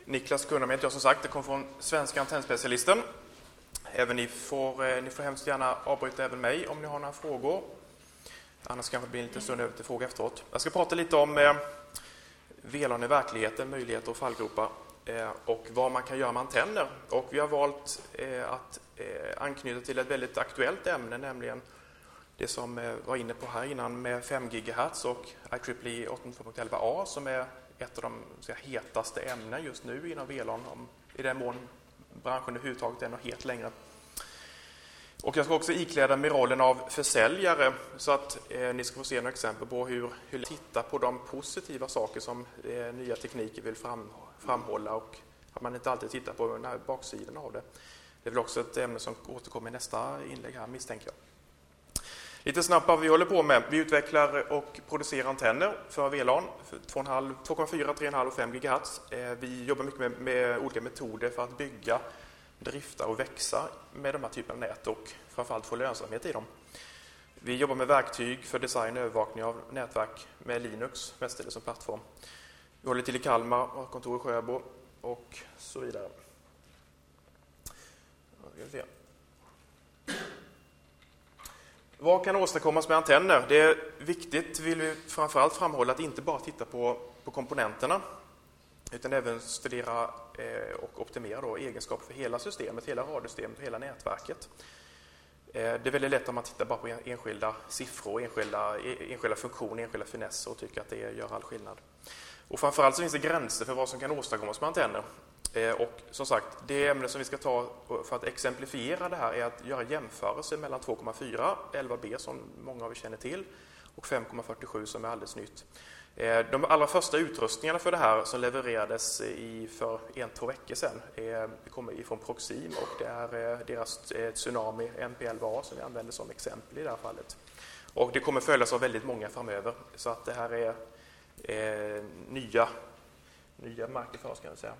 Niklas Kunnam heter jag som sagt. Det kom från Svenska Antennspecialisten. Även ni får hemskt gärna avbryta även mig om ni har några frågor. Annars kanske det blir en liten stund över till fråga efteråt. Jag ska prata lite om VLAN i verkligheten, möjligheter och fallgropar och vad man kan göra med antenner. Och vi har valt att anknyta till ett väldigt aktuellt ämne, nämligen det som var inne på här innan med 5 GHz och IEEE 802.11a som är ett av de hetaste ämnen just nu inom VLAN, i den mån branschen överhuvudtaget är något helt längre. Och jag ska också ikläda mig rollen av försäljare så att ni ska få se några exempel på hur titta på de positiva saker som nya tekniker vill framhålla och att man inte alltid tittar på den här baksidan av det. Det är väl också ett ämne som återkommer i nästa inlägg här, misstänker jag. Lite snabbt vad vi håller på med. Vi utvecklar och producerar antenner för VLAN, 2,4, 3,5 och 5 GHz. Vi jobbar mycket med olika metoder för att bygga, drifta och växa med de här typerna av nät och framförallt få lönsamhet i dem. Vi jobbar med verktyg för design och övervakning av nätverk med Linux mestadels som plattform. Vi håller till i Kalmar, har kontor i Sjöbo och så vidare. Vad kan åstadkommas med antenner? Det är viktigt, vill vi framförallt framhålla, att inte bara titta på komponenterna utan även studera och optimera då egenskaper för hela systemet, hela radiosystemet och hela nätverket. Det är väldigt lätt om man tittar bara på enskilda siffror, enskilda funktioner, enskilda finesser och tycker att det gör all skillnad. Och framförallt så finns det gränser för vad som kan åstadkommas med antenner. Och som sagt, det ämne som vi ska ta för att exemplifiera det här är att göra jämförelser mellan 2,4 11B som många av er känner till och 5,47 som är alldeles nytt. De allra första utrustningarna för det här som levererades för 1-2 veckor sedan kommer ifrån Proxim och det är deras Tsunami MP11A som vi använder som exempel i det här fallet. Och det kommer följas av väldigt många framöver så att det här är nya marker för oss kan jag säga.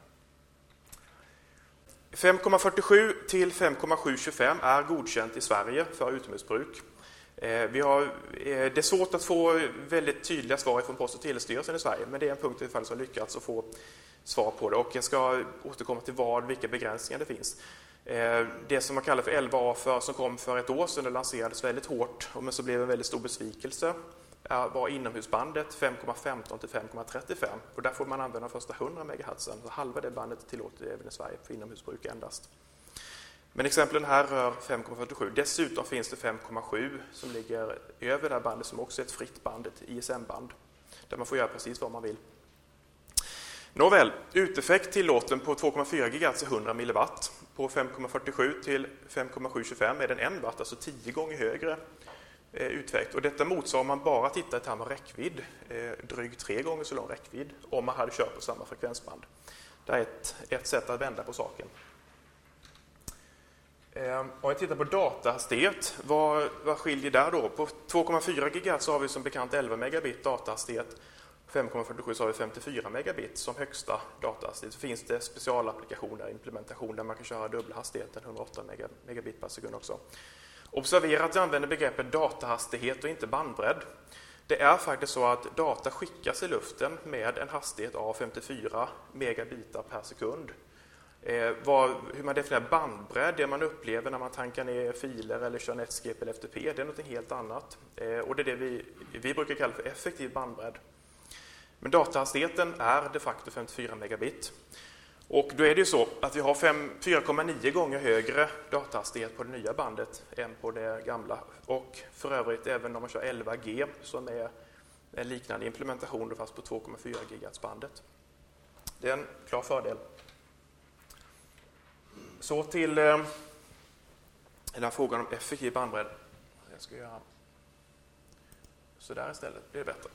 5,47 till 5,725 är godkänt i Sverige för utomhusbruk. Det är svårt att få väldigt tydliga svar från Post- och telestyrelsen i Sverige, men det är en punkt i fall som lyckats att få svar på det. Och jag ska återkomma till vilka begränsningar det finns. Det som man kallar för 11A som kom för ett år sedan och lanserades väldigt hårt, men så blev en väldigt stor besvikelse, var inomhusbandet 5,15 till 5,35 och där får man använda de första 100 MHz, så halva det bandet tillåter även i Sverige för inomhusbruk endast. Men exemplen här rör 5,47. Dessutom finns det 5,7 som ligger över det här bandet som också är ett fritt band, ett ISM-band, där man får göra precis vad man vill. Nåväl, uteffekt tillåten på 2,4 GHz är 100 mW. På 5,47 till 5,725 är den 1 watt, alltså 10 gånger högre uteffekt. Och detta motsvarar om man bara tittar i termer av räckvidd, drygt 3 gånger så lång räckvidd om man hade kört på samma frekvensband. Det är ett sätt att vända på saken. Om vi tittar på datahastighet, vad skiljer där då? På 2,4 GHz har vi som bekant 11 megabit datahastighet. På 5,47 så har vi 54 megabit som högsta datahastighet. Så finns det specialapplikationer, implementation där man kan köra dubbelhastigheten 108 megabit per sekund också. Observera att jag använder begreppet datahastighet och inte bandbredd. Det är faktiskt så att data skickas i luften med en hastighet av 54 megabitar per sekund. Hur man definierar bandbredd, det man upplever när man tankar ner filer eller kör Netscape eller FTP, det är något helt annat. Och det är det vi brukar kalla för effektiv bandbredd. Men datahastigheten är de facto 54 megabit. Och då är det ju så att vi har 4,9 gånger högre datahastighet på det nya bandet än på det gamla. Och för övrigt även om man kör 11G som är en liknande implementation fast på 2,4 GHz-bandet. Det är en klar fördel. Så till den här frågan om effektiv bandbredd. Jag ska göra så där istället, blir det bättre.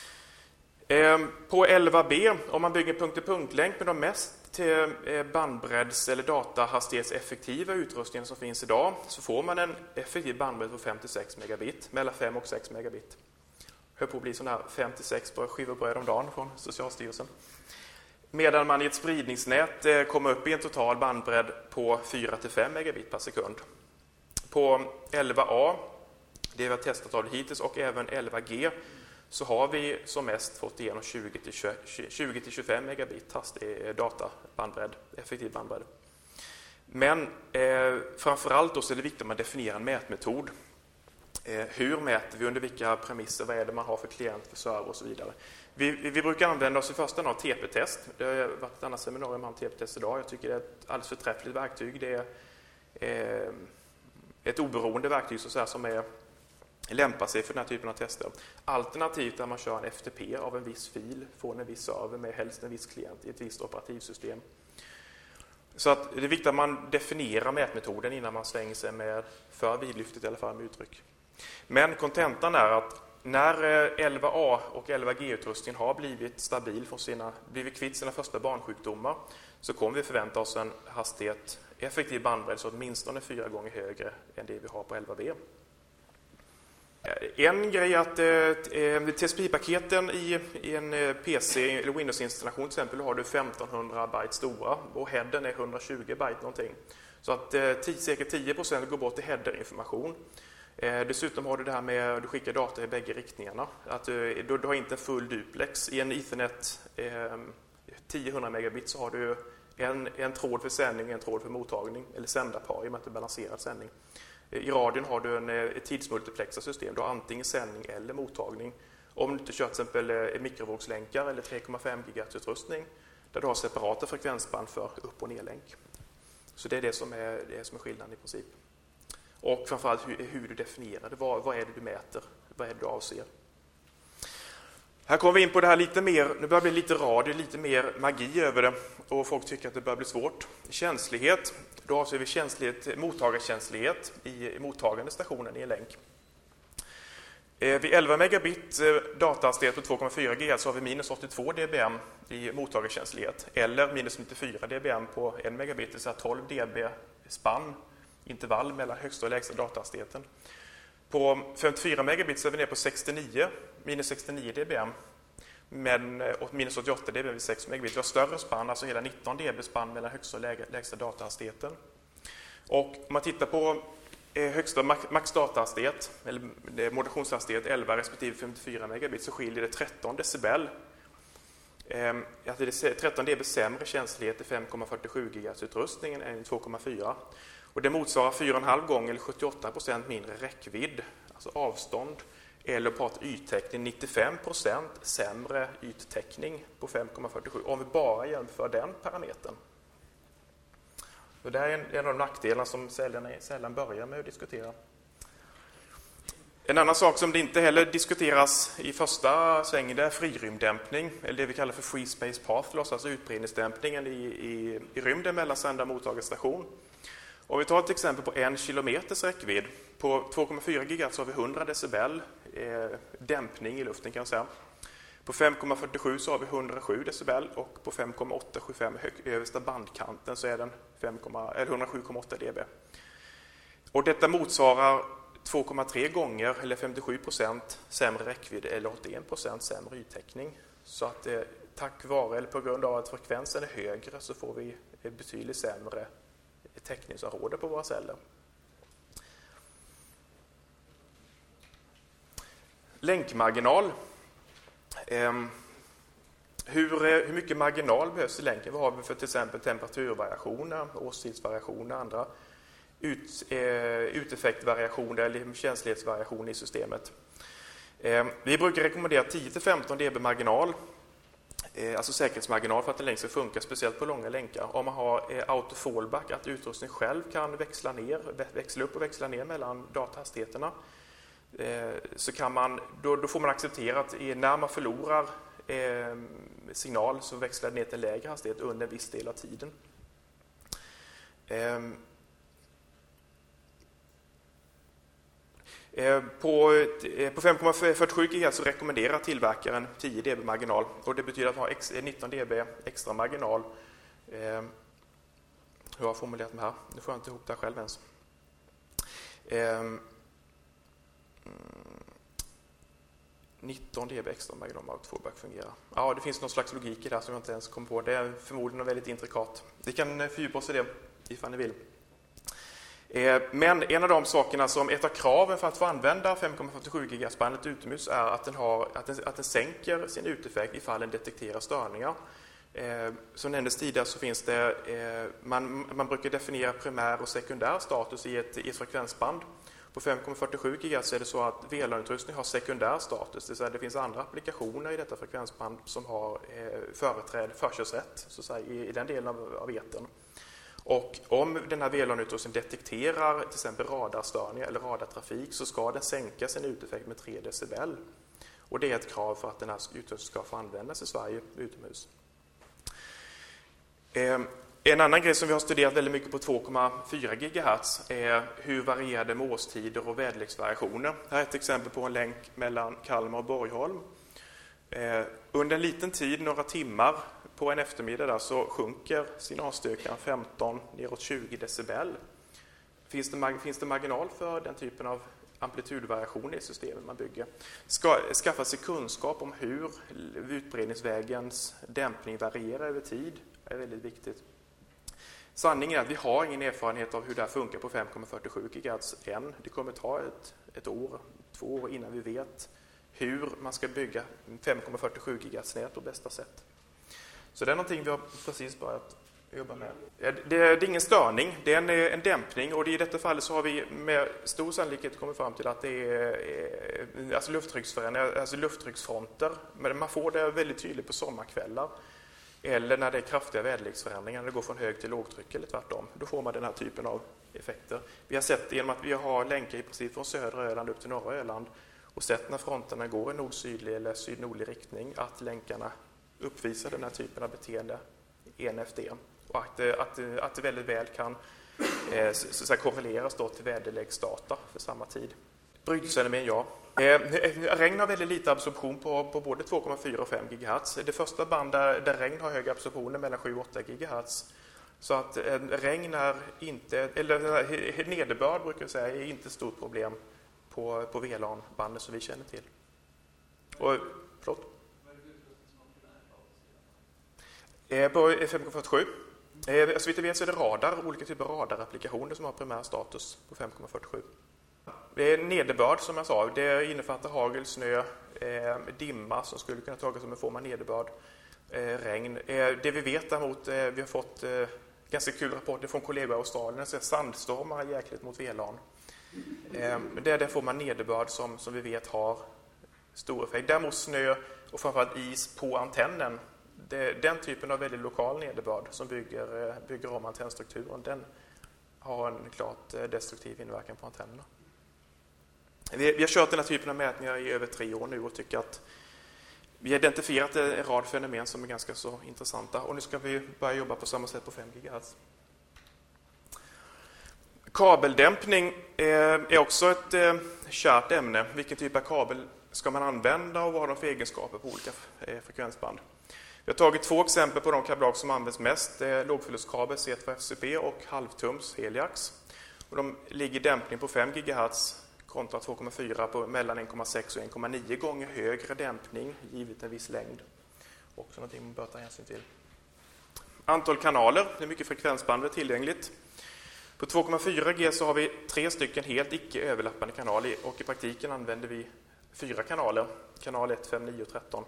På 11B, om man bygger punkt-till-punkt-länk med de mest bandbredds- eller datahastighetseffektiva utrustningar som finns idag så får man en effektiv bandbredd på 5-6 megabit, mellan 5 och 6 megabit. Hör på att bli sån här 5-6 skivor bröd om dagen från Socialstyrelsen. Medan man i ett spridningsnät kommer upp i en total bandbredd på 4-5 megabit per sekund. På 11A, det vi har testat av det hittills, och även 11G så har vi som mest fått igenom 20-25 megabit databandbredd, effektiv bandbredd. Men framförallt då så är det viktigt att man definierar en mätmetod. Hur mäter vi, under vilka premisser, vad är det man har för klient, för server och så vidare. Vi brukar använda oss i första hand av TP-test. Det har varit ett annat seminarium om TP-test idag. Jag tycker det är ett alldeles förträffligt verktyg. Det är ett oberoende verktyg så här, som lämpar sig för den här typen av tester. Alternativt där man kör en FTP av en viss fil från en viss server med helst en viss klient i ett visst operativsystem. Så att det är viktigt att man definierar mätmetoden innan man svänger sig med för vidlyftigt i alla fall med uttryck. Men kontentan är att när 11A och 11G-utrustningen har blivit stabil blivit kvitt sina första barnsjukdomar, så kommer vi förvänta oss en hastighet, effektiv bandbredd, så åtminstone 4 gånger högre än det vi har på 11B. En grej är att TSP-paketen i en PC eller Windows-installation till exempel har du 1500 byte stora och headern är 120 byte någonting. Så att cirka 10% går bort till header-information. Dessutom har du det här med att du skickar data i bägge riktningarna. Att du har inte en full duplex. I en Ethernet 10-100 megabit så har du en tråd för sändning och en tråd för mottagning, eller sändarpar i och med att det är balanserad sändning. I radion har du ett tidsmultiplexarsystem. Du har antingen sändning eller mottagning. Om du inte kör till exempel mikrovågslänkar eller 3,5 GHz-utrustning där du har separata frekvensband för upp- och nedlänk. Så det är det som är skillnaden i princip. Och framförallt hur du definierar det. Vad är det du mäter? Vad är det du avser? Här kommer vi in på det här lite mer. Nu börjar det bli lite radio, lite mer magi över det. Och folk tycker att det börjar bli svårt. Känslighet. Då avser vi mottagarkänslighet i mottagande stationen i en länk. Vid 11 megabit datahastighet på 2,4 GHz har vi minus 82 dBm i mottagarkänslighet. Eller minus 94 dBm på 1 megabit, det vill säga 12 dB spann, intervall mellan högsta och lägsta datahastigheten. På 54 megabit så är vi ner på minus 69 dBm. Men minus 88 dB vid 6 megabit. Vi har större spann, alltså hela 19 dB spann mellan högsta och lägsta datahastigheten. Och om man tittar på högsta max datahastighet, eller modulationshastighet 11 respektive 54 megabit, så skiljer det 13 decibel. Att det är 13 dB sämre känslighet i 5,47 GHz-utrustningen än 2,4. Och det motsvarar 4,5 gånger eller 78% mindre räckvidd, alltså avstånd. Eller på yttäckning 95% sämre yttäckning på 5,47 om vi bara jämför den parametern. Så det här är en av de nackdelarna som sällan börjar med att diskutera. En annan sak som det inte heller diskuteras i första svängen är frirymddämpning, eller det vi kallar för free space path loss, alltså utbredningsdämpningen i rymden mellan sändare och mottagarstation. Om vi tar ett exempel på 1 kilometers räckvidd, på 2,4 GHz har vi 100 decibel dämpning i luften kan jag säga. På 5,47 så har vi 107 decibel och på 5,875 översta bandkanten så är den 107,8 dB. Och detta motsvarar 2,3 gånger eller 57% sämre räckvidd eller 81% sämre yttäckning. Så att tack vare eller på grund av att frekvensen är högre så får vi betydligt sämre täckningsområde på våra celler. Länkmarginal. Hur mycket marginal behövs i länken? Vad har vi för till exempel temperaturvariationer, årstidsvariationer, andra uteffektvariationer eller känslighetsvariationer i systemet? Vi brukar rekommendera 10-15 dB marginal, alltså säkerhetsmarginal för att en länk ska funka, speciellt på långa länkar. Om man har auto fallback, att utrustningen själv kan växla upp och växla ner mellan datahastigheterna, så kan då får man acceptera att när man förlorar signal så växlar det ner till lägre hastighet under en viss del av tiden. På 5,47 GHz så rekommenderar tillverkaren 10 dB marginal, och det betyder att ha 19 dB extra marginal. Hur har jag formulerat det här? Nu får jag inte ihop det själv ens. 19 dB extra marginal av fallback fungerar. Ja, det finns någon slags logik i det här som jag inte ens kom på. Det är förmodligen väldigt intrikat. Vi kan fördjupa oss i det ifall ni vill. Men en av de sakerna som ett av kraven för att få använda 5,47 GHz-bandet utomhus är att den sänker sin uteffekt ifall den detekterar störningar. Som nämndes tidigare så finns det, man brukar definiera primär och sekundär status i ett frekvensband. På 5,47 GHz är det så att VLAN-utrustning har sekundär status, det vill säga det finns andra applikationer i detta frekvensband som har förkörsrätt så att säga, i den delen av etern. Och om den här VLAN-utrustningen detekterar till exempel radarstörningar eller radartrafik så ska den sänka sin uteffekt med 3 decibel. Och det är ett krav för att den här utrustningen ska få användas i Sverige utomhus. En annan grej som vi har studerat väldigt mycket på 2,4 GHz är hur varierade med årstider och väderleksvariationer. Här är ett exempel på en länk mellan Kalmar och Borgholm. Under en liten tid, några timmar på en eftermiddag där, så sjunker signalstyrkan 15 neråt 20 decibel. Finns det marginal för den typen av amplitudvariationer i systemet man bygger? Skaffa sig kunskap om hur utbredningsvägens dämpning varierar över tid är väldigt viktigt. Sanningen är att vi har ingen erfarenhet av hur det här funkar på 5,47 GHz än. Det kommer ta ett år, 2 år innan vi vet hur man ska bygga 5,47 GHz-nät på bästa sätt. Så det är någonting vi har precis börjat jobba med. Det är ingen störning, det är en dämpning, och i detta fall så har vi med stor sannolikhet kommit fram till att det är alltså lufttrycksförändringar, alltså lufttrycksfronter. Men man får det väldigt tydligt på sommarkvällar eller när det är kraftiga väderleksförändringar, när det går från hög till lågtryck eller tvärtom. Då får man den här typen av effekter. Vi har sett genom att vi har länkar i princip från södra Öland upp till norra Öland och sett när fronterna går i nord-sydlig eller syd-nordlig riktning att länkarna uppvisar den här typen av beteende en efter en. Och att det väldigt väl kan så korreleras då till väderleksdata för samma tid. Brytningsfenomen, ja. Regn har väldigt lite absorption på både 2,4 och 5 GHz. Det första band där regn har höga absorptioner mellan 7 och 8 GHz. Så att regn är inte, eller nederbörd brukar jag säga, är inte ett stort problem på VLAN-bandet som vi känner till. Och, förlåt? På 5,47. Så vitt jag vet så är det radar, olika typer av radarapplikationer som har primär status på 5,47. Det är nederbörd som jag sa, det innefattar hagel, snö, dimma som skulle kunna tagas som en form av nederbörd, regn. Det vi vet däremot, vi har fått ganska kul rapporter från kollegor i Australien, så sandstormar jäkligt mot VLAN. Där får man nederbörd som vi vet har stor effekt. Däremot snö och framförallt is på antennen, den typen av väldigt lokal nederbörd som bygger om antennstrukturen, den har en klart destruktiv inverkan på antennerna. Vi har kört den här typen av mätningar i över 3 år nu och tycker att vi har identifierat en rad fenomen som är ganska så intressanta. Och nu ska vi börja jobba på samma sätt på 5 GHz. Kabeldämpning är också ett kärt ämne. Vilken typ av kabel ska man använda och vad har de för egenskaper på olika frekvensband? Vi har tagit 2 exempel på de kablar som används mest. Lågförlustkabel C2FCP och halvtums Heliax. Och de ligger dämpning på 5 GHz kontra 2,4 på mellan 1,6 och 1,9 gånger högre dämpning givet en viss längd. Också någonting man bör ta hänsyn till. Antal kanaler, det är mycket frekvensband är tillgängligt. På 2,4 G så har vi 3 stycken helt icke överlappande kanaler och i praktiken använder vi 4 kanaler, kanal 1, 5, 9 och 13.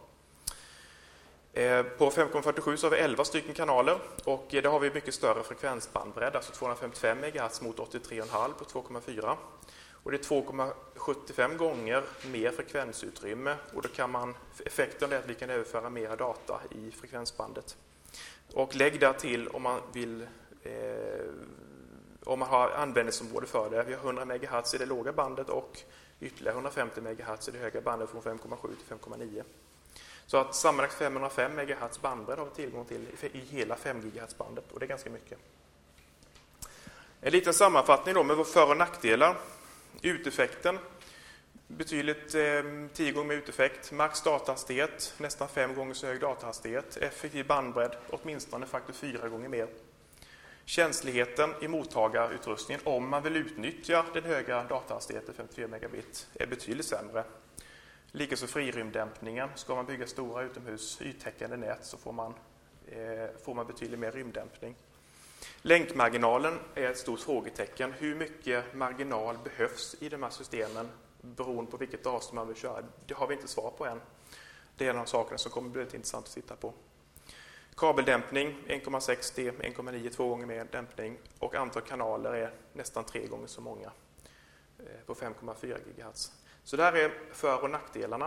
På 5,47 så har vi 11 stycken kanaler och där har vi mycket större frekvensbandbredd, alltså 255 MHz mot 83,5 på 2,4. Och det är 2,75 gånger mer frekvensutrymme och då kan man, effekten är att vi kan överföra mera data i frekvensbandet. Och lägg där till om man vill, om man har användningsområde för det. Vi har 100 MHz i det låga bandet och ytterligare 150 MHz i det höga bandet från 5,7 till 5,9. Så att sammanlagt 505 MHz bandbredd har vi tillgång till i hela 5 GHz-bandet och det är ganska mycket. En liten sammanfattning då med våra för- och nackdelar. Uteffekten, betydligt 10 gånger mer uteffekt, max datahastighet, nästan 5 gånger så hög datahastighet, effektiv bandbredd, åtminstone faktor 4 gånger mer. Känsligheten i mottagarutrustningen om man vill utnyttja den höga datahastigheten 54 megabit är betydligt sämre. Likaså frirymddämpningen. Ska man bygga stora utomhus yttäckande nät så får man betydligt mer rymddämpning. Länkmarginalen är ett stort frågetecken. Hur mycket marginal behövs i de här systemen beroende på vilket avstånd man vill köra? Det har vi inte svar på än. Det är en av sakerna som kommer bli lite intressant att titta på. Kabeldämpning 1,6 D, 1,9 2 gånger mer dämpning och antal kanaler är nästan 3 gånger så många på 5,4 GHz. Så där är för- och nackdelarna.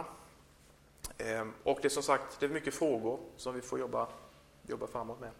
Och det är som sagt det är mycket frågor som vi får jobba framåt med.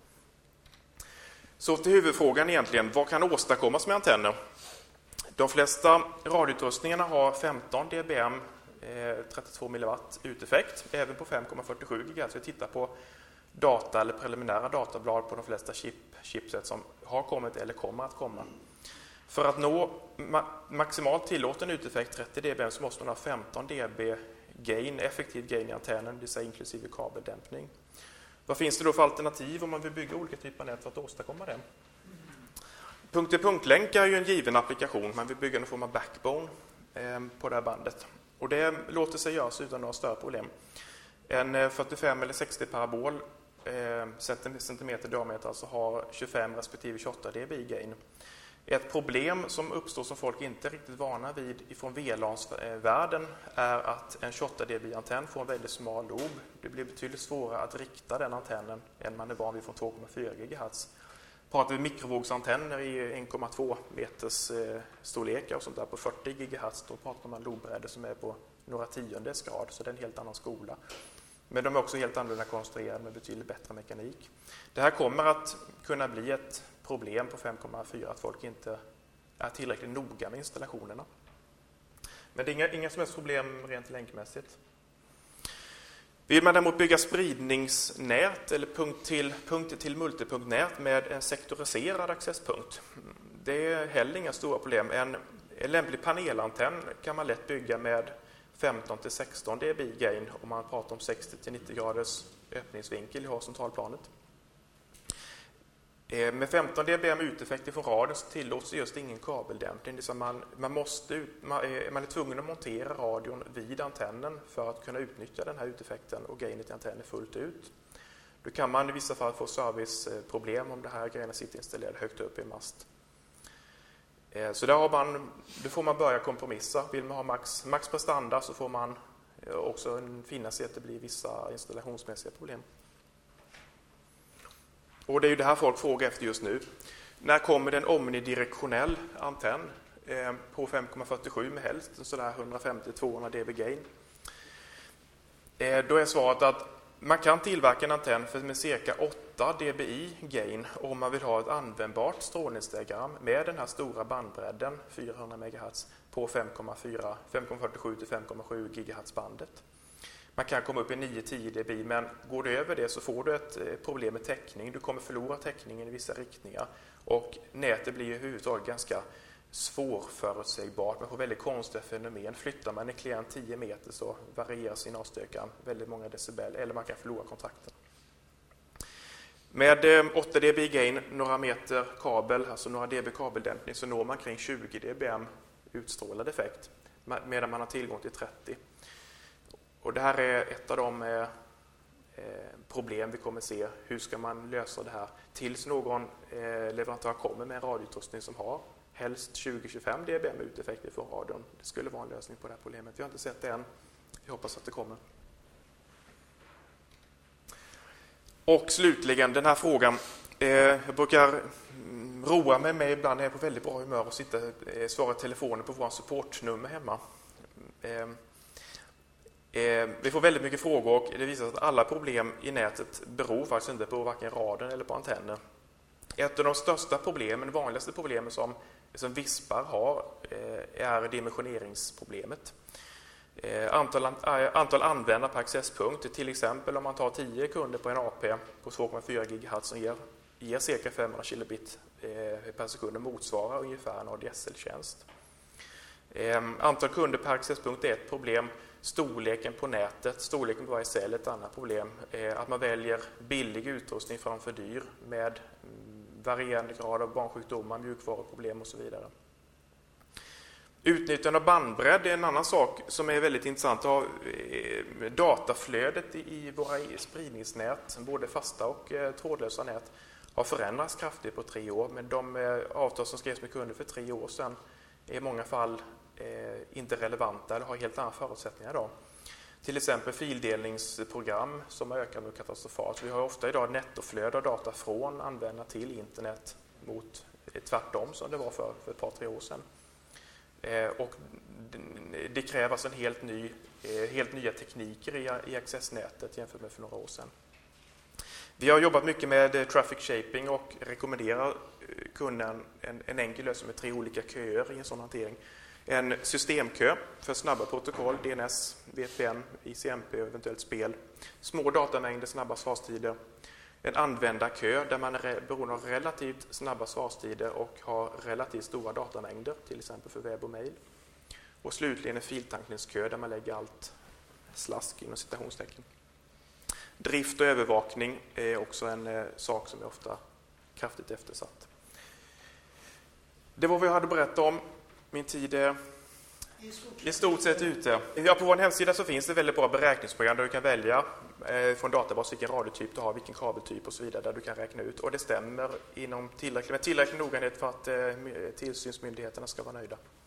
Så till huvudfrågan egentligen, vad kan åstadkommas med antenner? De flesta radioutrustningarna har 15 dBm 32 mW uteffekt, även på 5,47 GHz. Vi tittar på data eller preliminära datablad på de flesta chipset som har kommit eller kommer att komma. För att nå maximalt tillåten uteffekt 30 dBm så måste man ha 15 dB gain, effektiv gain i antennen, det vill säga inklusive kabeldämpning. Vad finns det då för alternativ om man vill bygga olika typer av nät för att åstadkomma det? Punkt-till-punkt-länk är ju en given applikation. Man vill bygga en form av backbone på det här bandet. Och det låter sig göras utan några större problem. En 45 eller 60 parabol centimeter diameter alltså har 25 respektive 28 dB gain. Ett problem som uppstår som folk inte är riktigt vana vid ifrån VLANs-världen är att en 28 dB-antenn får en väldigt smal lob. Det blir betydligt svårare att rikta den antennen än man är van vid från 2,4 GHz. Pratar vi mikrovågsantenner i 1,2 meters storlekar och sånt där på 40 GHz, då pratar man lobbredder som är på några tiondels grad, så det är en helt annan skola. Men de är också helt annorlunda konstruerade med betydligt bättre mekanik. Det här kommer att kunna bli ett problem på 5,4 att folk inte är tillräckligt noga med installationerna. Men det är inga som helst problem rent länkmässigt. Vill man däremot bygga spridningsnät eller punkt till multipunktnät med en sektoriserad accesspunkt, det är heller inga stora problem. En lämplig panelantenn kan man lätt bygga med 15-16 dB gain om man pratar om 60-90 graders öppningsvinkel i horisontalplanet. Med 15 dBm uteffekt från radion så tillåts just ingen kabeldämpning. Man är tvungen att montera radion vid antennen för att kunna utnyttja den här uteffekten och gainet i antennen fullt ut. Då kan man i vissa fall få serviceproblem om det här grejerna sitter installerade högt upp i en mast. Så då får man börja kompromissa. Vill man ha max prestanda så får man också finna sig att det blir vissa installationsmässiga problem. Och det är ju det här folk frågar efter just nu. När kommer det en omnidirektionell antenn på 5,47 med helst sådär 150-200 dB gain? Då är svaret att man kan tillverka en antenn med cirka 8 dBi gain om man vill ha ett användbart strålningsdiagram med den här stora bandbredden 400 MHz på 5,47 till 5,7 GHz bandet. Man kan komma upp i 9-10 dB, men går du över det så får du ett problem med täckning. Du kommer förlora täckningen i vissa riktningar och nätet blir överhuvudtaget ganska svårförutsägbart. Man får väldigt konstiga fenomen. Flyttar man en klient 10 meter så varierar signalstyrkan väldigt många decibel eller man kan förlora kontakten. Med 8 dB gain, några meter kabel, alltså några dB kabeldämpning så når man kring 20 dBm utstrålad effekt medan man har tillgång till 30. Och det här är ett av de problem vi kommer se. Hur ska man lösa det här tills någon leverantör kommer med en radioutrustning som har helst 20-25 dBm uteffekter från radion. Det skulle vara en lösning på det här problemet. Vi har inte sett det än. Vi hoppas att det kommer. Och slutligen den här frågan. Jag brukar roa mig med ibland när jag är på väldigt bra humör och svara i telefonen på vår supportnummer hemma. Vi får väldigt mycket frågor och det visar sig att alla problem i nätet beror faktiskt inte på varken raden eller på antenner. Ett av de största problemen, vanligaste problemen som vispar har är dimensioneringsproblemet. Antal användare per accesspunkt, till exempel om man tar 10 kunder på en AP på 2,4 GHz som ger cirka 500 kilobit per sekund och motsvarar ungefär en ADSL-tjänst. Antal kunder per accesspunkt är ett problem. Storleken på nätet, storleken på ADSL är ett annat problem. Att man väljer billig utrustning framför dyr med varierande grad av barnsjukdomar, mjukvaruproblem och så vidare. Utnyttjande av bandbredd är en annan sak som är väldigt intressant. Dataflödet i våra spridningsnät, både fasta och trådlösa nät, har förändrats kraftigt på 3 år, men de avtal som skrevs med kunder för 3 år sedan är i många fall inte relevanta eller har helt andra förutsättningar idag. Till exempel fildelningsprogram som har ökat med katastrofalt. Vi har ofta idag nettoflöde av data från användare till internet mot tvärtom som det var för ett par, 3 år sedan. Och det krävs en helt nya tekniker i accessnätet jämfört med för några år sedan. Vi har jobbat mycket med traffic shaping och rekommenderar kunden en enkel lösning med 3 olika köer i en sån hantering. En systemkö för snabba protokoll, DNS, VPN, ICMP och eventuellt spel. Små datamängder, snabba svarstider. En användarkö där man är beroende av relativt snabba svarstider och har relativt stora datamängder, till exempel för webb och mail. Och slutligen en filtankningskö där man lägger allt slask inom citationstecken. Drift och övervakning är också en sak som är ofta kraftigt eftersatt. Det var vad jag hade berättat om. Min tid är i stort sett ute. Ja, på vår hemsida så finns det väldigt bra beräkningsprogram där du kan välja från databas vilken radiotyp du har, vilken kabeltyp och så vidare där du kan räkna ut. Och det stämmer med tillräcklig noggrannhet för att tillsynsmyndigheterna ska vara nöjda.